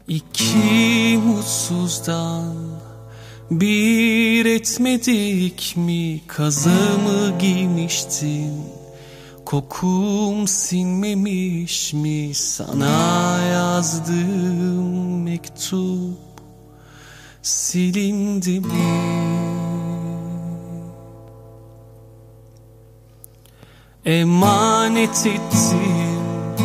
İki mutsuzdan bir etmedik mi? Kazağımı giymiştin, kokum sinmemiş mi? Sana yazdığım mektup silindi mi? Emanet ettim,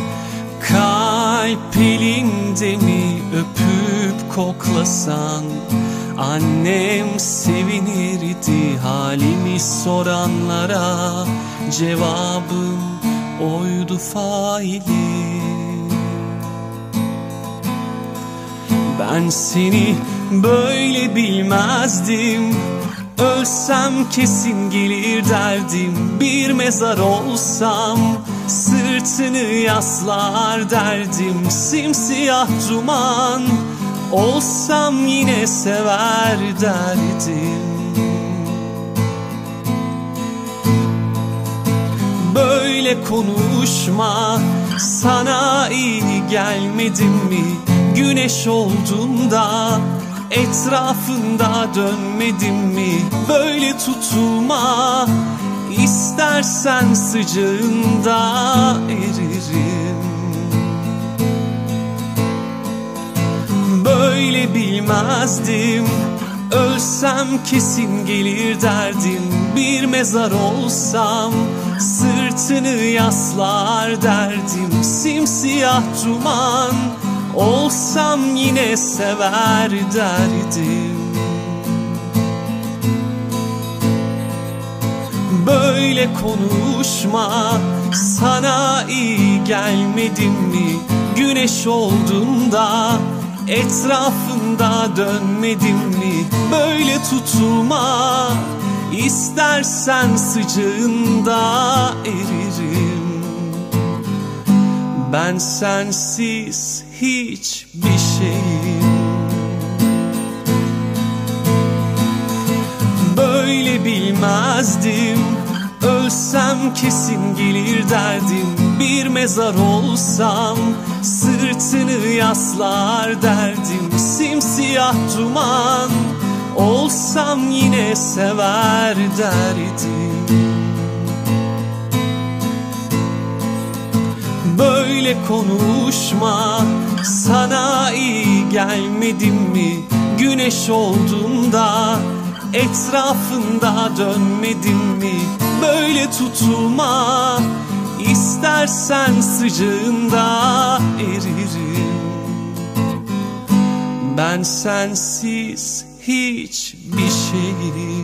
kalp elinde mi? Öpüp koklasan annem sevinirdi. Halimi soranlara cevabım oydu faili. Ben seni böyle bilmezdim, ölsem kesin gelir derdim. Bir mezar olsam sırtını yaslar derdim. Simsiyah duman olsam yine sever derdim. Böyle konuşma, sana iyi gelmedim mi? Güneş oldun da etrafında dönmedim mi? Böyle tutulma, istersen sıcağında eririm. Böyle bilmezdim, ölsem kesin gelir derdim. Bir mezar olsam sırtını yaslar derdim. Simsiyah duman olsam yine sever derdim. Böyle konuşma, sana iyi gelmedim mi? Güneş oldun da etrafında dönmedim mi? Böyle tutulma, istersen sıcağında eririm. Ben sensiz hiçbir şeyim. Böyle bilmezdim, ölsem kesin gelir derdim. Bir mezar olsam sırtını yaslar derdim. Simsiyah duman olsam yine sever derdim. Böyle konuşma, sana iyi gelmedim mi? Güneş oldun da etrafında dönmedim mi? Böyle tutulma, istersen sıcağında eririm. Ben sensiz hiçbir şeyim.